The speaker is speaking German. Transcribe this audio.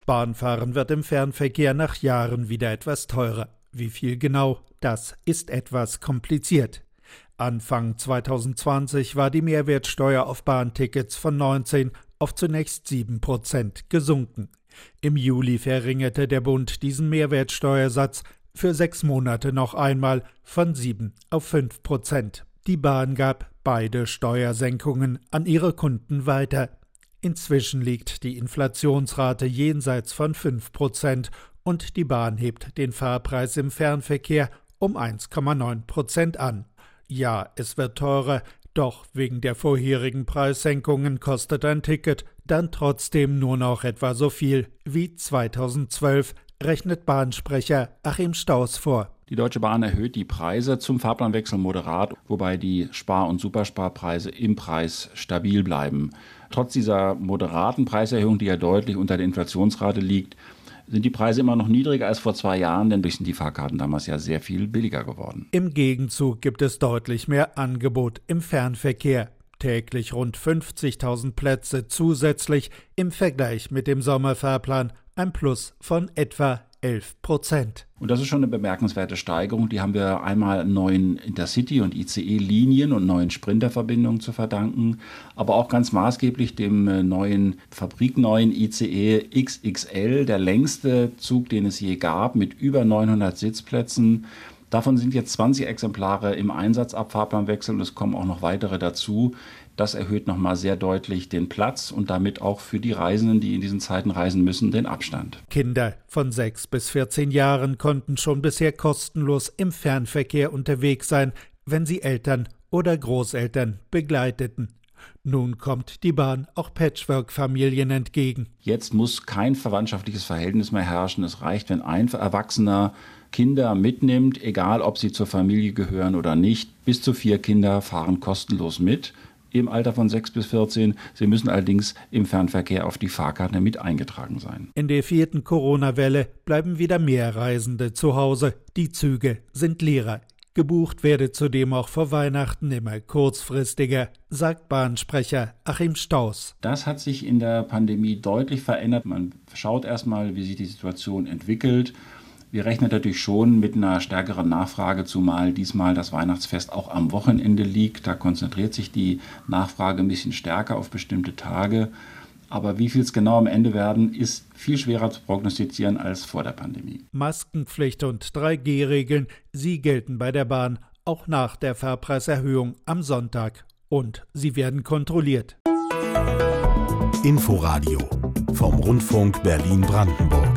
Bahnfahren wird im Fernverkehr nach Jahren wieder etwas teurer. Wie viel genau, das ist etwas kompliziert. Anfang 2020 war die Mehrwertsteuer auf Bahntickets von 19 auf zunächst 7% gesunken. Im Juli verringerte der Bund diesen Mehrwertsteuersatz für 6 Monate noch einmal von 7 auf 5%. Die Bahn gab beide Steuersenkungen an ihre Kunden weiter. Inzwischen liegt die Inflationsrate jenseits von 5% und die Bahn hebt den Fahrpreis im Fernverkehr um 1,9% an. Ja, es wird teurer, doch wegen der vorherigen Preissenkungen kostet ein Ticket dann trotzdem nur noch etwa so viel wie 2012, rechnet Bahnsprecher Achim Stauß vor. Die Deutsche Bahn erhöht die Preise zum Fahrplanwechsel moderat, wobei die Spar- und Supersparpreise im Preis stabil bleiben. Trotz dieser moderaten Preiserhöhung, die ja deutlich unter der Inflationsrate liegt, sind die Preise immer noch niedriger als vor 2 Jahren, denn durch sind die Fahrkarten damals ja sehr viel billiger geworden. Im Gegenzug gibt es deutlich mehr Angebot im Fernverkehr. Täglich rund 50.000 Plätze zusätzlich im Vergleich mit dem Sommerfahrplan, ein Plus von etwa 11%. Und das ist schon eine bemerkenswerte Steigerung. Die haben wir einmal neuen Intercity- und ICE-Linien und neuen Sprinterverbindungen zu verdanken, aber auch ganz maßgeblich dem fabrikneuen ICE XXL, der längste Zug, den es je gab, mit über 900 Sitzplätzen. Davon sind jetzt 20 Exemplare im Einsatz ab Fahrplanwechsel und es kommen auch noch weitere dazu. Das erhöht nochmal sehr deutlich den Platz und damit auch für die Reisenden, die in diesen Zeiten reisen müssen, den Abstand. Kinder von 6 bis 14 Jahren konnten schon bisher kostenlos im Fernverkehr unterwegs sein, wenn sie Eltern oder Großeltern begleiteten. Nun kommt die Bahn auch Patchwork-Familien entgegen. Jetzt muss kein verwandtschaftliches Verhältnis mehr herrschen. Es reicht, wenn ein Erwachsener Kinder mitnimmt, egal ob sie zur Familie gehören oder nicht. Bis zu 4 Kinder fahren kostenlos mit im Alter von 6 bis 14. Sie müssen allerdings im Fernverkehr auf die Fahrkarte mit eingetragen sein. In der 4. Corona-Welle bleiben wieder mehr Reisende zu Hause. Die Züge sind leerer. Gebucht werde zudem auch vor Weihnachten immer kurzfristiger, sagt Bahnsprecher Achim Stauß. Das hat sich in der Pandemie deutlich verändert. Man schaut erstmal, wie sich die Situation entwickelt. Wir rechnen natürlich schon mit einer stärkeren Nachfrage, zumal diesmal das Weihnachtsfest auch am Wochenende liegt. Da konzentriert sich die Nachfrage ein bisschen stärker auf bestimmte Tage. Aber wie viel es genau am Ende werden, ist viel schwerer zu prognostizieren als vor der Pandemie. Maskenpflicht und 3G-Regeln, sie gelten bei der Bahn auch nach der Fahrpreiserhöhung am Sonntag. Und sie werden kontrolliert. Inforadio vom Rundfunk Berlin-Brandenburg.